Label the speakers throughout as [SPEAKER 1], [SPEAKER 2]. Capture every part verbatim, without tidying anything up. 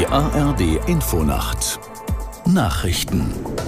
[SPEAKER 1] Die A R D Infonacht Nachrichten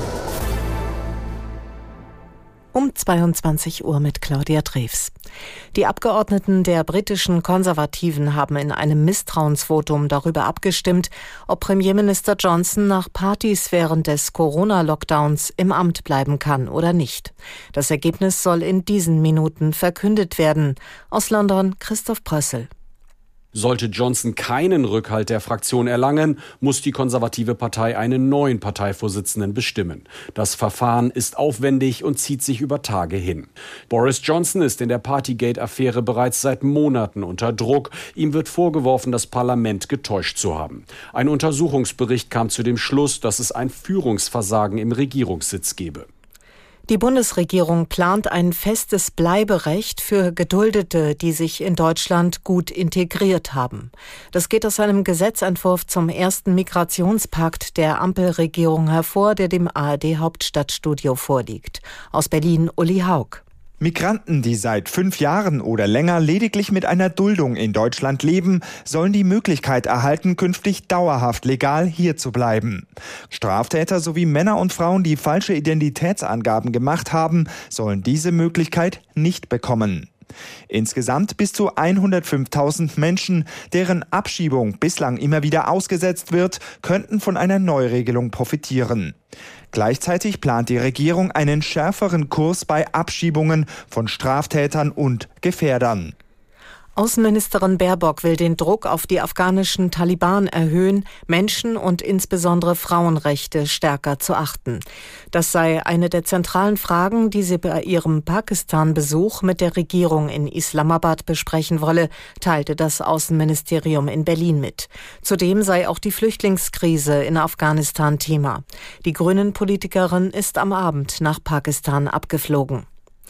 [SPEAKER 2] um zweiundzwanzig Uhr mit Claudia Drews. Die Abgeordneten der britischen Konservativen haben in einem Misstrauensvotum darüber abgestimmt, ob Premierminister Johnson nach Partys während des Corona-Lockdowns im Amt bleiben kann oder nicht. Das Ergebnis soll in diesen Minuten verkündet werden. Aus London Christoph Brössel.
[SPEAKER 3] Sollte Johnson keinen Rückhalt der Fraktion erlangen, muss die konservative Partei einen neuen Parteivorsitzenden bestimmen. Das Verfahren ist aufwendig und zieht sich über Tage hin. Boris Johnson ist in der Partygate-Affäre bereits seit Monaten unter Druck. Ihm wird vorgeworfen, das Parlament getäuscht zu haben. Ein Untersuchungsbericht kam zu dem Schluss, dass es ein Führungsversagen im Regierungssitz gebe.
[SPEAKER 2] Die Bundesregierung plant ein festes Bleiberecht für Geduldete, die sich in Deutschland gut integriert haben. Das geht aus einem Gesetzentwurf zum ersten Migrationspakt der Ampelregierung hervor, der dem A R D-Hauptstadtstudio vorliegt. Aus Berlin Uli Haug.
[SPEAKER 4] Migranten, die seit fünf Jahren oder länger lediglich mit einer Duldung in Deutschland leben, sollen die Möglichkeit erhalten, künftig dauerhaft legal hier zu bleiben. Straftäter sowie Männer und Frauen, die falsche Identitätsangaben gemacht haben, sollen diese Möglichkeit nicht bekommen. Insgesamt bis zu hundertfünftausend Menschen, deren Abschiebung bislang immer wieder ausgesetzt wird, könnten von einer Neuregelung profitieren. Gleichzeitig plant die Regierung einen schärferen Kurs bei Abschiebungen von Straftätern und Gefährdern.
[SPEAKER 2] Außenministerin Baerbock will den Druck auf die afghanischen Taliban erhöhen, Menschen- und insbesondere Frauenrechte stärker zu achten. Das sei eine der zentralen Fragen, die sie bei ihrem Pakistan-Besuch mit der Regierung in Islamabad besprechen wolle, teilte das Außenministerium in Berlin mit. Zudem sei auch die Flüchtlingskrise in Afghanistan Thema. Die Grünen-Politikerin ist am Abend nach Pakistan abgeflogen.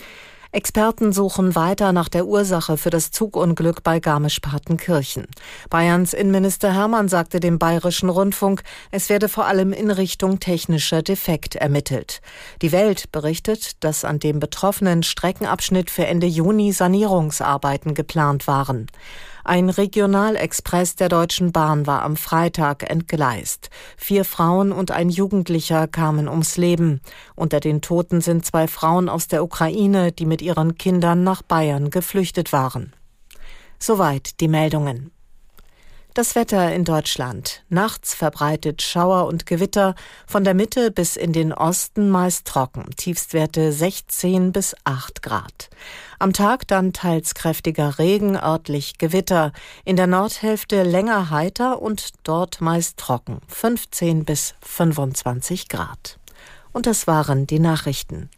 [SPEAKER 2] Experten suchen weiter nach der Ursache für das Zugunglück bei Garmisch-Partenkirchen. Bayerns Innenminister Hermann sagte dem Bayerischen Rundfunk, es werde vor allem in Richtung technischer Defekt ermittelt. Die Welt berichtet, dass an dem betroffenen Streckenabschnitt für Ende Juni Sanierungsarbeiten geplant waren. Ein Regionalexpress der Deutschen Bahn war am Freitag entgleist. Vier Frauen und ein Jugendlicher kamen ums Leben. Unter den Toten sind zwei Frauen aus der Ukraine, die mit ihren Kindern nach Bayern geflüchtet waren. Soweit die Meldungen. Das Wetter in Deutschland. Nachts verbreitet Schauer und Gewitter, von der Mitte bis in den Osten meist trocken. Tiefstwerte sechzehn bis acht Grad. Am Tag dann teils kräftiger Regen, örtlich Gewitter. In der Nordhälfte länger heiter und dort meist trocken. fünfzehn bis fünfundzwanzig Grad. Und das waren die Nachrichten.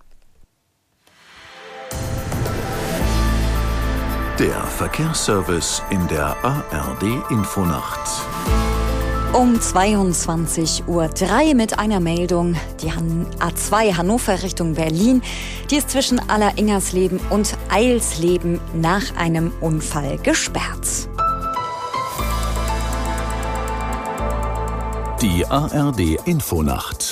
[SPEAKER 1] Der Verkehrsservice in der A R D Infonacht.
[SPEAKER 5] Um zweiundzwanzig Uhr drei mit einer Meldung. Die A zwei Hannover Richtung Berlin. Die ist zwischen Alleringersleben und Eilsleben nach einem Unfall gesperrt.
[SPEAKER 1] Die A R D Infonacht.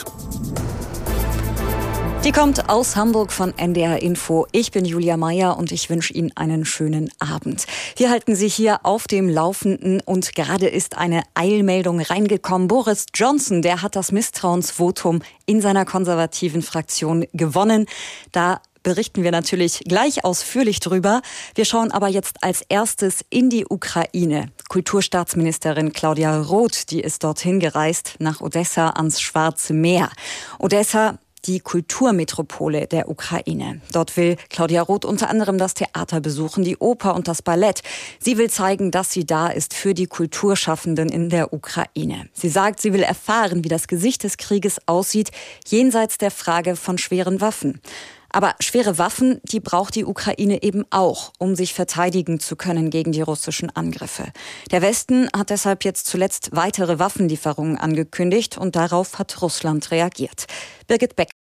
[SPEAKER 5] Die kommt aus Hamburg von N D R Info. Ich bin Julia Meyer und ich wünsche Ihnen einen schönen Abend. Wir halten Sie hier auf dem Laufenden und gerade ist eine Eilmeldung reingekommen. Boris Johnson, der hat das Misstrauensvotum in seiner konservativen Fraktion gewonnen. Da berichten wir natürlich gleich ausführlich drüber. Wir schauen aber jetzt als erstes in die Ukraine. Kulturstaatsministerin Claudia Roth, die ist dorthin gereist, nach Odessa ans Schwarze Meer. Odessa, die Kulturmetropole der Ukraine. Dort will Claudia Roth unter anderem das Theater besuchen, die Oper und das Ballett. Sie will zeigen, dass sie da ist für die Kulturschaffenden in der Ukraine. Sie sagt, sie will erfahren, wie das Gesicht des Krieges aussieht, jenseits der Frage von schweren Waffen. Aber schwere Waffen, die braucht die Ukraine eben auch, um sich verteidigen zu können gegen die russischen Angriffe. Der Westen hat deshalb jetzt zuletzt weitere Waffenlieferungen angekündigt und darauf hat Russland reagiert. Birgit Beck